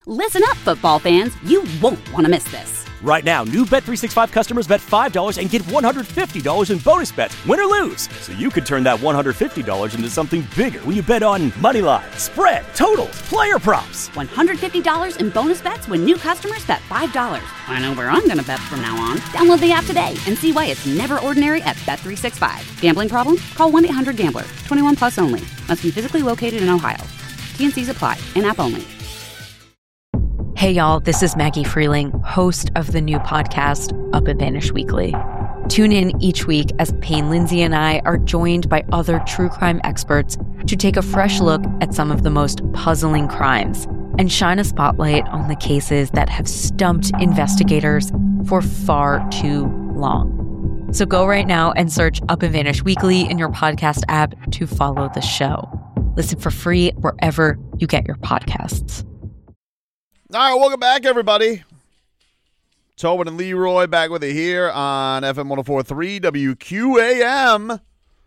Listen up, football fans. You won't want to miss this. Right now, new Bet365 customers bet $5 and get $150 in bonus bets, win or lose. So you could turn that $150 into something bigger when you bet on moneyline, spread, totals, player props. $150 in bonus bets when new customers bet $5. I know where I'm going to bet from now on. Download the app today and see why it's never ordinary at Bet365. Gambling problem? Call 1-800-GAMBLER. 21 plus only. Must be physically located in Ohio. T&Cs apply. In-app only. Hey y'all, this is Maggie Freeling, host of the new podcast, Up and Vanish Weekly. Tune in each week as Payne Lindsay and I are joined by other true crime experts to take a fresh look at some of the most puzzling crimes and shine a spotlight on the cases that have stumped investigators for far too long. So go right now and search Up and Vanish Weekly in your podcast app to follow the show. Listen for free wherever you get your podcasts. All right, welcome back, everybody. Tobin and Leroy back with you here on FM 104.3 WQAM.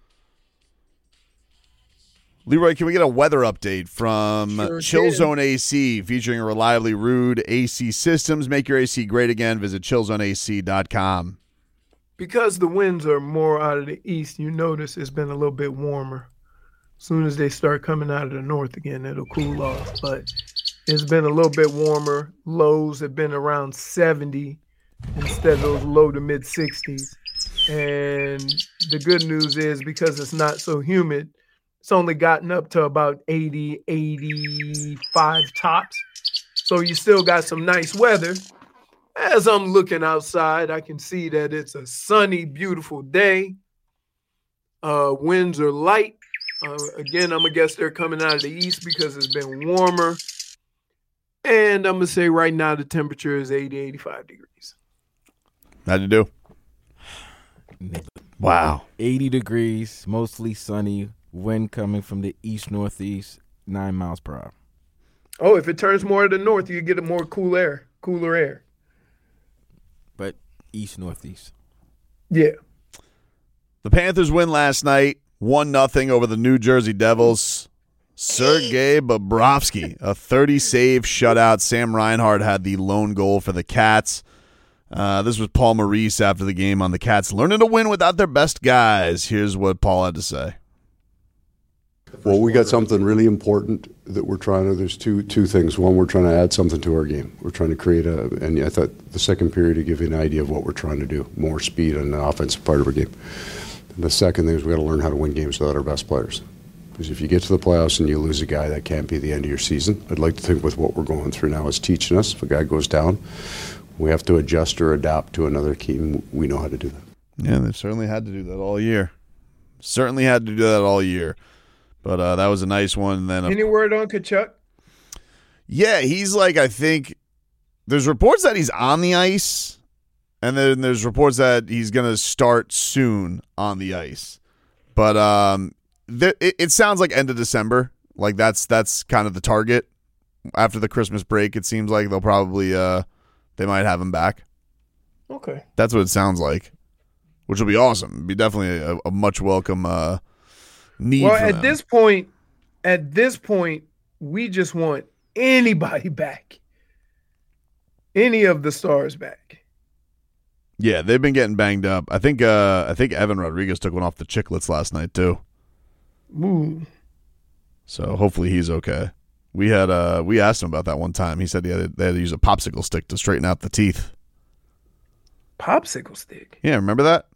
Leroy, can we get a weather update from Chill Zone AC featuring Reliably Rude AC Systems? Make your AC great again. Visit chillzoneac.com. Because the winds are more out of the east, you notice it's been a little bit warmer. As soon as they start coming out of the north again, it'll cool off. But it's been a little bit warmer. Lows have been around 70 instead of those low to mid 60s. And the good news is because it's not so humid, it's only gotten up to about 80, 85 tops. So you still got some nice weather. As I'm looking outside, I can see that it's a sunny, beautiful day. Winds are light. Again, I'm going to guess they're coming out of the east because it's been warmer. And I'm going to say right now the temperature is 80, 85 degrees. How'd you do? Wow. 80 degrees, mostly sunny, wind coming from the east-northeast, 9 miles per hour. Oh, if it turns more to the north, you get a more cooler air. But east-northeast. Yeah. The Panthers win last night, 1-0 over the New Jersey Devils. Sergei Bobrovsky, a 30-save shutout. Sam Reinhart had the lone goal for the Cats. This was Paul Maurice after the game on the Cats, learning to win without their best guys. Here's what Paul had to say. Well, we got something really important that we're trying to, there's two things. One, we're trying to add something to our game. We're trying to create and I thought the second period to give you an idea of what we're trying to do, more speed on the offensive part of our game. And the second thing is we got to learn how to win games without our best players. Because if you get to the playoffs and you lose a guy, that can't be the end of your season. I'd like to think with what we're going through now is teaching us. If a guy goes down, we have to adjust or adapt to another team. We know how to do that. Yeah, they've certainly had to do that all year. But that was a nice one. And then any word on Tkachuk? Yeah, he's like, I think there's reports that he's on the ice, and then there's reports that he's going to start soon on the ice. But it sounds like end of December. Like that's kind of the target. After the Christmas break, it seems like they'll probably they might have him back. Okay. That's what it sounds like, which will be awesome. It'd be definitely a much welcome need. Well, at this point, we just want anybody back. Any of the stars back. Yeah, they've been getting banged up. I think Evan Rodriguez took one off the Chicklets last night too. Ooh. So hopefully he's okay. We asked him about that one time. He said they had to use a popsicle stick to straighten out the teeth. Popsicle stick? Yeah, remember that?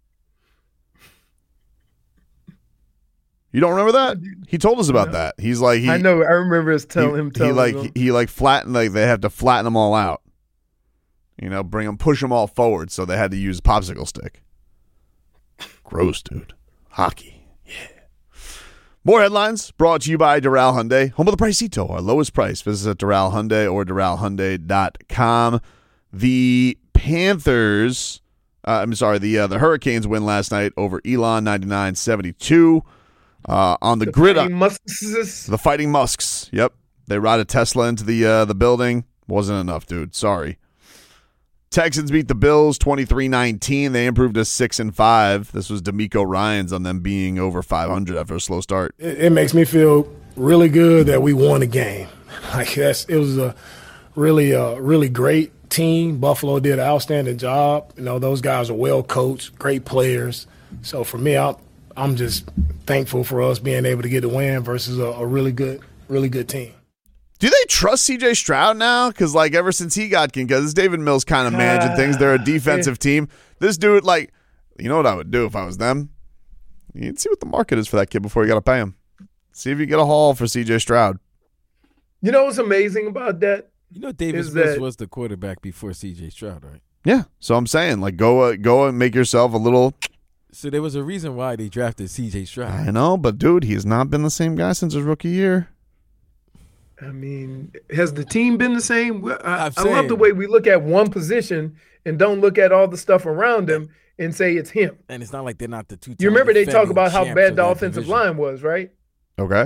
You don't remember that? He told us about that. He's like, I know. I remember him telling he flattened, like they had to flatten them all out. You know, push them all forward. So they had to use a popsicle stick. Gross, dude. Hockey. More headlines brought to you by Doral Hyundai, home of the Pricito, our lowest price. Visit us at Doral Hyundai or DoralHyundai.com. The Panthers, the Hurricanes win last night over Elon, 99-72. On the gridiron, the Fighting Musks. Yep, they ride a Tesla into the building. Wasn't enough, dude. Sorry. Texans beat the Bills 23-19. They improved to 6-5. This was D'Amico Ryans on them being over 500 after a slow start. It makes me feel really good that we won a game. It was a really great team. Buffalo did an outstanding job. Those guys are well coached, great players. So for me, I'm just thankful for us being able to get the win versus a really good team. Do they trust C.J. Stroud now? Because, ever since he got concussed, David Mills kind of managing things. They're a defensive team. This dude, you know what I would do if I was them? You'd see what the market is for that kid before you got to pay him. See if you get a haul for C.J. Stroud. You know what's amazing about that? David Mills was the quarterback before C.J. Stroud, right? Yeah. So I'm saying, go and make yourself a little. So there was a reason why they drafted C.J. Stroud. I know, but dude, he's not been the same guy since his rookie year. I mean, has the team been the same? I love the way we look at one position and don't look at all the stuff around him and say it's him. And it's not like they're not the two. You remember they talk about how bad the offensive line was, right? Okay.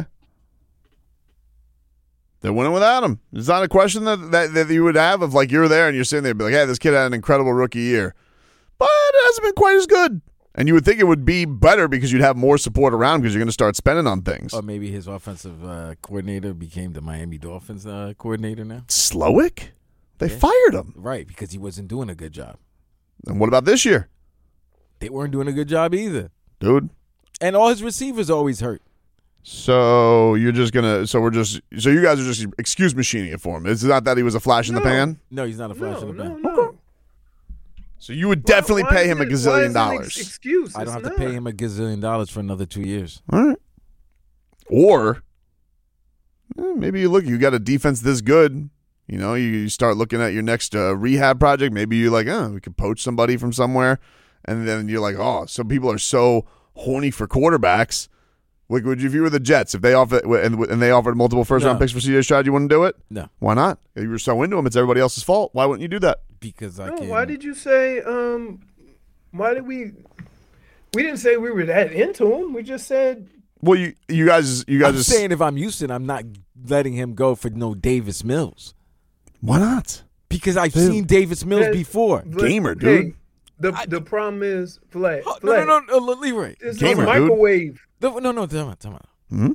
They went in without him. It's not a question that you would have of you're there and you're sitting there and be like, hey, this kid had an incredible rookie year. But it hasn't been quite as good. And you would think it would be better because you'd have more support around because you're going to start spending on things. Or maybe his offensive coordinator became the Miami Dolphins coordinator now. Slowick? They fired him. Right, because he wasn't doing a good job. And what about this year? They weren't doing a good job either. Dude. And all his receivers always hurt. So you're just going to – so you guys are just excuse machining it for him. It's not that he was a flash in the pan? No, he's not a flash in the pan. No. So you would definitely pay him $1 gazillion. Excuse. I don't have to pay him $1 gazillion for another 2 years. All right. Or maybe you got a defense this good. You start looking at your next rehab project. Maybe you're we could poach somebody from somewhere. And then you're like, oh, some people are so horny for quarterbacks. If you were the Jets, if they offered and they offered multiple first-round picks for C.J. Stroud, you wouldn't do it? No. Why not? If you were so into him, it's everybody else's fault. Why wouldn't you do that? Because why did you say? Why did we? We didn't say we were that into him. We just said. Well, you guys. I'm saying if I'm Houston, I'm not letting him go for no Davis Mills. Why not? Because I've seen Davis Mills before. Gamer, dude. Hey, the problem is Flag. No, Leroy. It's Gamer, a microwave. No, time out. Mm-hmm.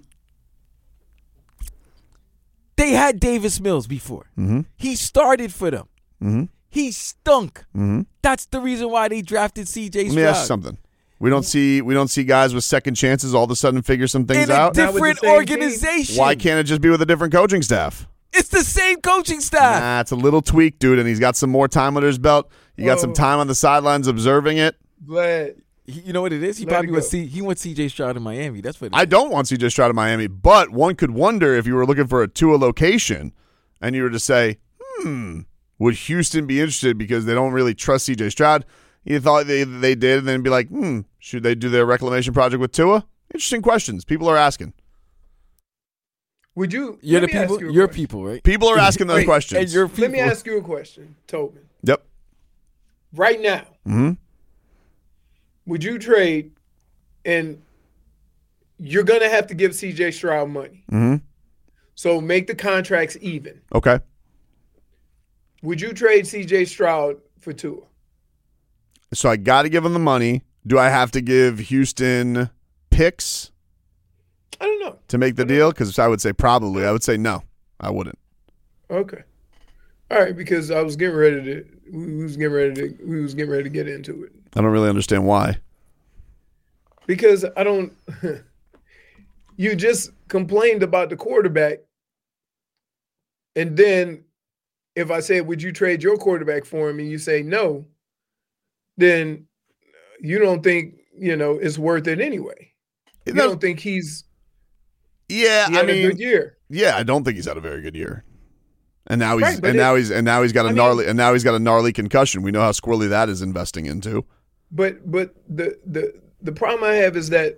They had Davis Mills before. Mm-hmm. He started for them. Mm-hmm. He stunk. Mm-hmm. That's the reason why they drafted C.J. Stroud. Let me ask you something. We don't see guys with second chances all of a sudden figure some things out. In a different organization. Why can't it just be with a different coaching staff? It's the same coaching staff. Nah, it's a little tweak, dude, and he's got some more time under his belt. You got some time on the sidelines observing it. Glad. You know what it is? He probably went C.J. Stroud in Miami. That's what it is. I don't want C.J. Stroud in Miami, but one could wonder if you were looking for a Tua location and you were to say, would Houston be interested because they don't really trust C.J. Stroud? You thought they did, and then be like, should they do their reclamation project with Tua? Interesting questions. People are asking. Would you? You're the people. Your people, right? People are asking those questions. And your people. Let me ask you a question, Tobin. Yep. Right now, would you trade? And you're gonna have to give C.J. Stroud money. Mm-hmm. So make the contracts even. Okay. Would you trade C.J. Stroud for Tua? So I got to give him the money. Do I have to give Houston picks? I don't know. To make the deal? Because I would say probably. I would say no. I wouldn't. Okay. All right, because I was getting ready to we was getting ready to get into it. I don't really understand why. Because I don't you just complained about the quarterback. And then if I said, would you trade your quarterback for him? And you say no, then you don't think, it's worth it anyway. You don't think he's had a good year. Yeah, I don't think he's had a very good year. And now he's now he's got a gnarly concussion. We know how squirrely that is investing into. But the problem I have is that,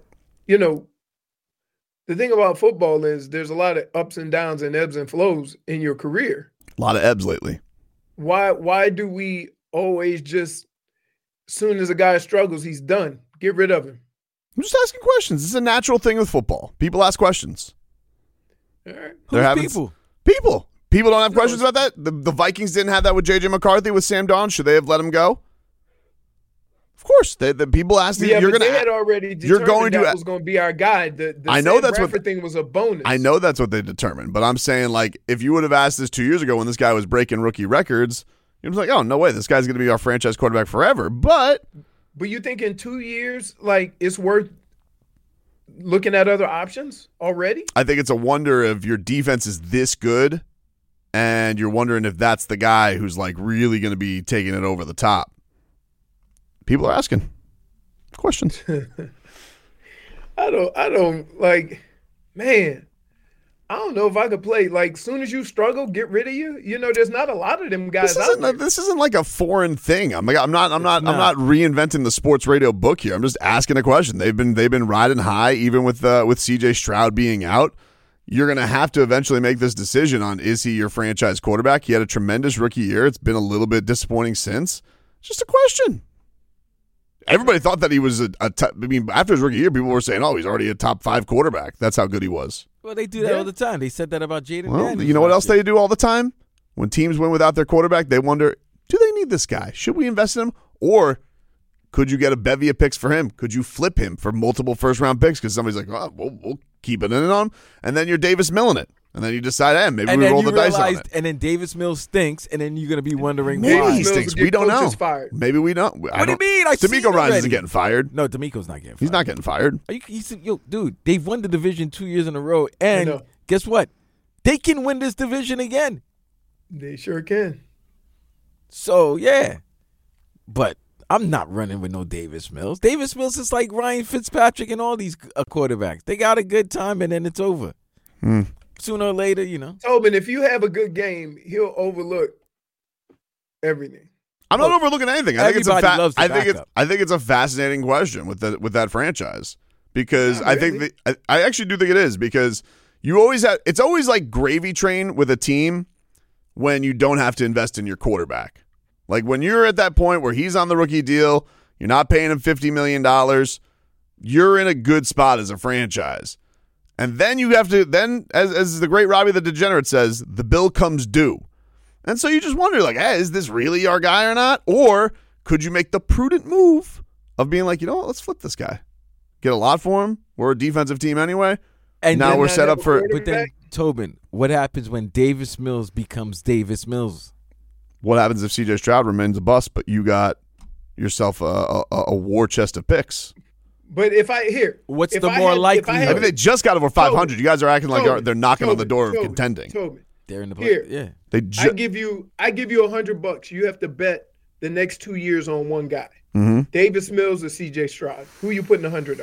the thing about football is there's a lot of ups and downs and ebbs and flows in your career. A lot of ebbs lately. Why do we always just, as soon as a guy struggles, he's done? Get rid of him. I'm just asking questions. This is a natural thing with football. People ask questions. All right. Who's people? People don't have questions about that? The Vikings didn't have that with J.J. McCarthy with Sam Darnold. Should they have let him go? Of course, the people asked Yeah, you're but going they had already determined that was going to be our guy. The I know that's Bradford what thing was a bonus. I know that's what they determined, but I'm saying, like, if you would have asked this 2 years ago when this guy was breaking rookie records, you'd be like, oh, no way, this guy's going to be our franchise quarterback forever. But you think in 2 years, like, it's worth looking at other options already? I think it's a wonder if your defense is this good, and you're wondering if that's the guy who's, like, really going to be taking it over the top. People are asking questions. I don't like, man, I don't know if I could play. Like, soon as you struggle, get rid of you. You know, there's not a lot of them guys out there. This isn't like a foreign thing. I'm not reinventing the sports radio book here. I'm just asking a question. They've been riding high, even with CJ Stroud being out. You're going to have to eventually make this decision on, is he your franchise quarterback? He had a tremendous rookie year. It's been a little bit disappointing since. It's just a question. Everybody thought that he was after his rookie year, people were saying, oh, he's already a top 5 quarterback. That's how good he was. Well, they do that all the time. They said that about Jaden Daniels. You know what else they do all the time? When teams win without their quarterback, they wonder, do they need this guy? Should we invest in him? Or could you get a bevy of picks for him? Could you flip him for multiple first-round picks? Because somebody's like, oh, we'll keep it in on him. And then you're Davis Milling it. And then you decide, maybe we roll the dice on it. And then Davis Mills stinks, and then you're going to be wondering maybe why. He stinks. We don't know. Fired. Maybe we don't. What do you mean? D'Amico Ryans isn't getting fired. No, D'Amico's not getting fired. He's not getting fired. Dude, they've won the division 2 years in a row, and guess what? They can win this division again. They sure can. So, yeah. But I'm not running with no Davis Mills. Davis Mills is like Ryan Fitzpatrick and all these quarterbacks. They got a good time, and then it's over. Sooner or later, Tobin, if you have a good game, he'll overlook everything. I'm not overlooking anything. I think it's a fascinating question with that franchise because I actually do think it is because you always have. It's always like gravy train with a team when you don't have to invest in your quarterback. Like when you're at that point where he's on the rookie deal, you're not paying him $50 million. You're in a good spot as a franchise. And then you have to, as the great Robbie the Degenerate says, the bill comes due. And so you just wonder, like, hey, is this really our guy or not? Or could you make the prudent move of being like, you know what, let's flip this guy. Get a lot for him. We're a defensive team anyway. And now we're set up for. But then, Tobin, what happens when Davis Mills becomes Davis Mills? What happens if CJ Stroud remains a bust, but you got yourself a war chest of picks? But what's the more likely? I mean, they just got over 500. You guys are acting like they're knocking on the door of contending. They're in the play. Yeah. I give you $100. You have to bet the next 2 years on one guy. Mm-hmm. Davis Mills or CJ Stroud. Who are you putting 100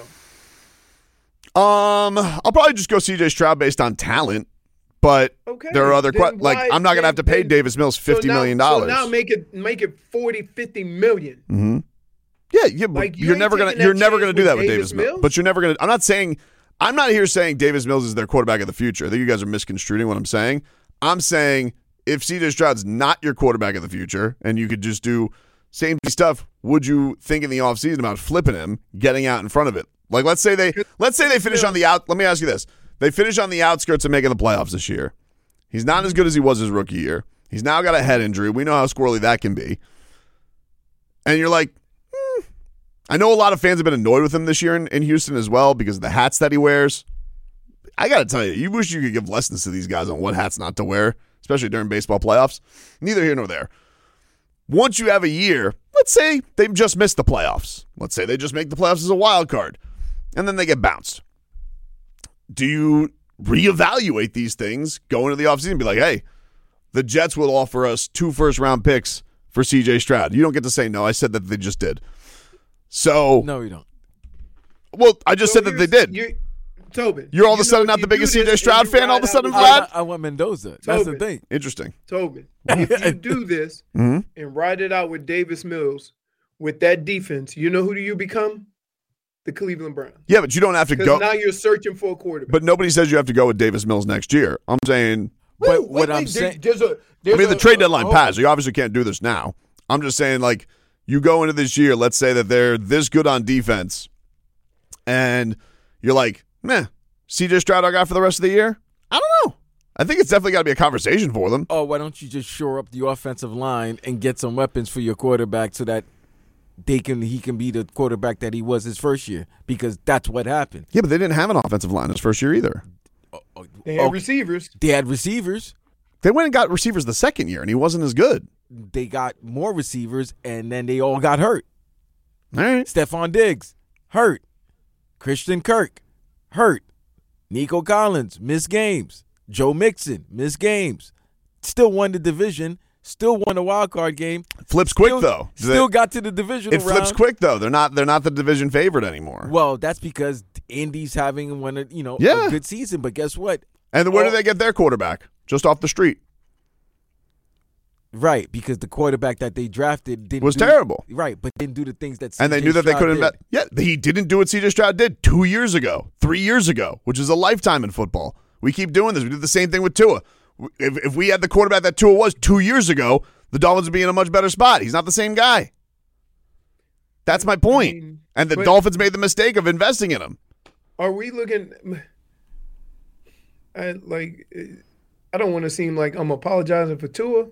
on? I'll probably just go CJ Stroud based on talent. But there are other questions. Like, I'm not going to have to pay Davis Mills $50 million. So now make it $40-50 million. Mm-hmm. Yeah, like you're never gonna do that with Davis Mills. But you're never gonna. I'm not here saying Davis Mills is their quarterback of the future. I think you guys are misconstruing what I'm saying. I'm saying if CJ Stroud's not your quarterback of the future, and you could just do same stuff, would you think in the offseason about flipping him, getting out in front of it? Like let's say they finish on the out. Let me ask you this: they finish on the outskirts of making the playoffs this year. He's not as good as he was his rookie year. He's now got a head injury. We know how squirrely that can be. And you're like. I know a lot of fans have been annoyed with him this year in Houston as well because of the hats that he wears. I got to tell you, you wish you could give lessons to these guys on what hats not to wear, especially during baseball playoffs. Neither here nor there. Once you have a year, let's say they've just missed the playoffs. Let's say they just make the playoffs as a wild card, and then they get bounced. Do you reevaluate these things, go into the offseason and be like, hey, the Jets will offer us 2 first-round picks for C.J. Stroud. You don't get to say no. I said that they just did. So no, you don't. Well, I just said that they did. Tobin, you're all of a sudden not the biggest CJ Stroud fan. All of a sudden, Vlad. I want Mendoza. That's the thing. Interesting. Tobin, if you do this and ride it out with Davis Mills with that defense, you know who do you become? The Cleveland Browns. Yeah, but you don't have to go. Now you're searching for a quarterback. But nobody says you have to go with Davis Mills next year. I'm saying. But what I'm saying, the trade deadline passed. So you obviously can't do this now. I'm just saying, like. You go into this year, let's say that they're this good on defense, and you're like, meh, CJ Stroud our guy for the rest of the year? I don't know. I think it's definitely got to be a conversation for them. Oh, why don't you just shore up the offensive line and get some weapons for your quarterback so that he can be the quarterback that he was his first year, because that's what happened. Yeah, but they didn't have an offensive line his first year either. They had receivers. They had receivers. They went and got receivers the second year, and he wasn't as good. They got more receivers, and then they all got hurt. All right. Stephon Diggs, hurt. Christian Kirk, hurt. Nico Collins, missed games. Joe Mixon, missed games. Still won the division. Still won a wild card game. Flips quick though. Still got to the divisional round. It flips quick though. They're not the division favorite anymore. Well, that's because Indy's having a good season. But guess what? And where do they get their quarterback? Just off the street. Right, because the quarterback that they drafted was terrible. Right, but didn't do the things that and they knew that they couldn't. Yeah, he didn't do what C.J. Stroud did 2 years ago, 3 years ago, which is a lifetime in football. We keep doing this. We did the same thing with Tua. If we had the quarterback that Tua was 2 years ago, the Dolphins would be in a much better spot. He's not the same guy. That's my point. And the Dolphins made the mistake of investing in him. Are we looking? I don't want to seem like I'm apologizing for Tua.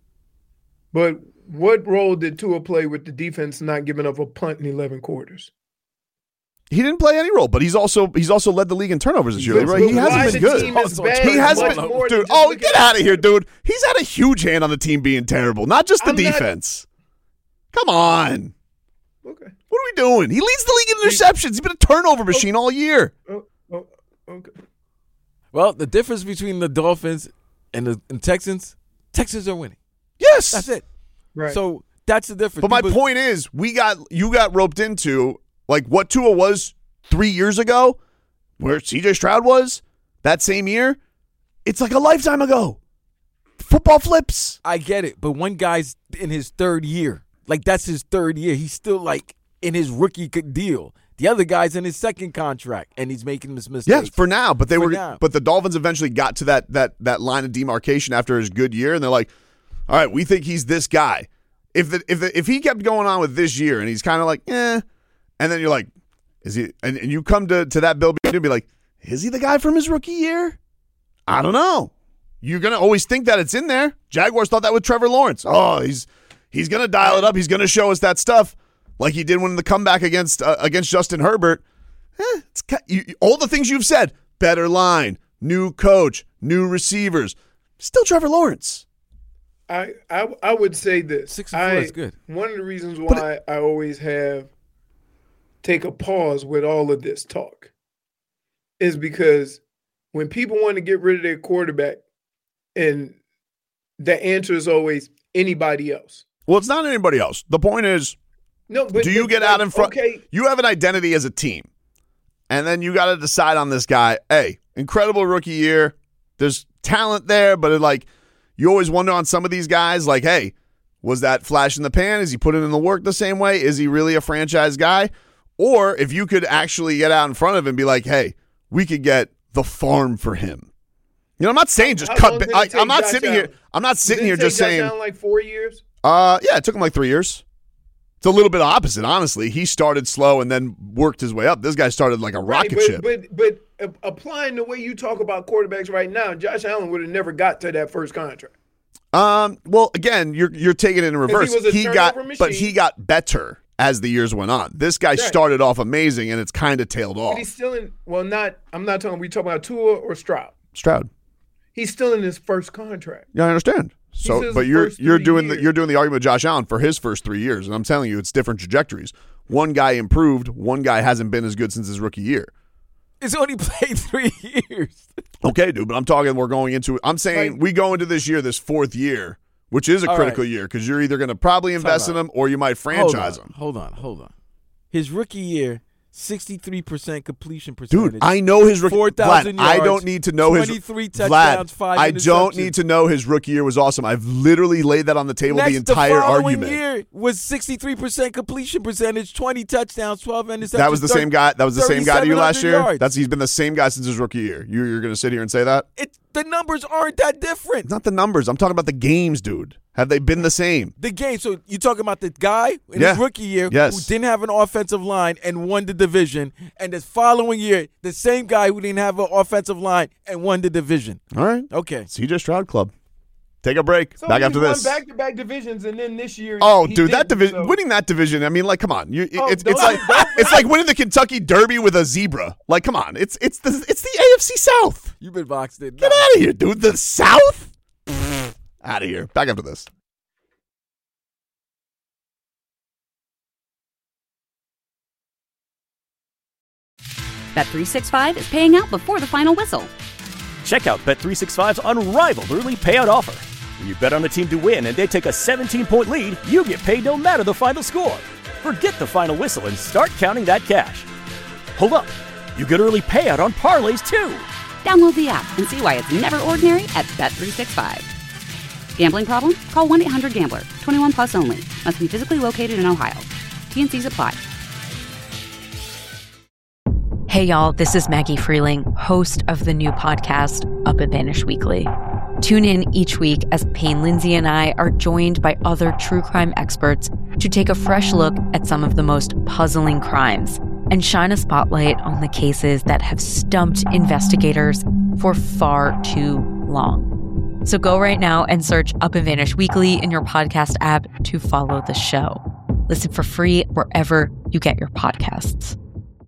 But what role did Tua play with the defense not giving up a punt in 11 quarters? He didn't play any role, but he's also led the league in turnovers this year. Right? He hasn't been good. He hasn't been, dude. Oh, get out of here, dude. He's had a huge hand on the team being terrible, not just the defense. Come on. Okay. What are we doing? He leads the league in interceptions. He's been a turnover machine all year. Okay. Well, the difference between the Dolphins and the Texans are winning. Yes. That's it. Right. So that's the difference. But my point is, you got roped into like what Tua was 3 years ago, where C.J. Stroud was that same year. It's like a lifetime ago. Football flips. I get it, but one guy's in his third year. Like, that's his third year. He's still like in his rookie deal. The other guy's in his second contract, and he's making this mistake. Yes, for now. But but the Dolphins eventually got to that line of demarcation after his good year, and they're like, all right, we think he's this guy. If he kept going on with this year and he's kind of like, and then you're like, is he? And you come to that Bill and be like, is he the guy from his rookie year? I don't know. You're gonna always think that it's in there. Jaguars thought that with Trevor Lawrence. Oh, he's gonna dial it up. He's gonna show us that stuff like he did when the comeback against Justin Herbert. All the things you've said: better line, new coach, new receivers. Still Trevor Lawrence. I would say this. 6-4 is good. One of the reasons why I always take a pause with all of this talk is because when people want to get rid of their quarterback, and the answer is always anybody else. Well, it's not anybody else. The point is, do you get out in front? Okay. You have an identity as a team, and then you got to decide on this guy. Hey, incredible rookie year. There's talent there, but you always wonder on some of these guys, like, hey, was that flash in the pan? Is he putting in the work the same way? Is he really a franchise guy? Or if you could actually get out in front of him and be like, hey, we could get the farm for him. You know, I'm not saying just cut. I'm not sitting here. I'm not sitting here just saying. Like 4 years. Yeah, it took him like 3 years. It's a little bit opposite, honestly. He started slow and then worked his way up. This guy started like a rocket ship. But applying the way you talk about quarterbacks right now, Josh Allen would have never got to that first contract. Well, again, you're taking it in reverse. He got better as the years went on. This guy started off amazing, and it's kind of tailed off. But he's still in. Well, not. I'm not talking. We talking about Tua or Stroud. Stroud. He's still in his first contract. Yeah, I understand. So, but you're doing the argument with Josh Allen for his first 3 years, and I'm telling you, it's different trajectories. One guy improved. One guy hasn't been as good since his rookie year. It's only played 3 years. Okay, dude, but I'm talking. We're going into. I'm saying we go into this year, this fourth year, which is a critical year because you're either going to probably invest in him or you might franchise him. Hold on. His rookie year. 63% completion percentage. Dude, I know his rookie. 4,000 yards. I don't need to know 23 touchdowns, 5 interceptions. I don't need to know his rookie year was awesome. I've literally laid that on the table the entire argument. The following year was 63% completion percentage, 20 touchdowns, 12 interceptions. That was the same guy. That was the same guy to you last year. He's been the same guy since his rookie year. You're going to sit here and say that? The numbers aren't that different. It's not the numbers. I'm talking about the games, dude. Have they been the same? The game. So you're talking about the guy in his rookie year who didn't have an offensive line and won the division, and the following year, the same guy who didn't have an offensive line and won the division. All right. Okay. CJ Stroud Club. Take a break. So Back after won this. back-to-back divisions, and then this year. Oh, he dude, that didn't, division, so- winning that division. I mean, like, come on, don't- it's like winning the Kentucky Derby with a zebra. Like, come on, it's the AFC South. You've been boxed in. Get out of here, dude. The South. Out of here. Back after this. Bet365 is paying out before the final whistle. Check out Bet365's unrivaled early payout offer. When you bet on a team to win and they take a 17-point lead, you get paid no matter the final score. Forget the final whistle and start counting that cash. Hold up. You get early payout on parlays, too. Download the app and see why it's never ordinary at Bet365. Gambling problem? Call 1-800-GAMBLER. 21 plus only. Must be physically located in Ohio. T&Cs apply. Hey y'all, this is Maggie Freeling, host of the new podcast, Up and Vanish Weekly. Tune in each week as Payne Lindsay and I are joined by other true crime experts to take a fresh look at some of the most puzzling crimes and shine a spotlight on the cases that have stumped investigators for far too long. So go right now and search Up and Vanish Weekly in your podcast app to follow the show. Listen for free wherever you get your podcasts.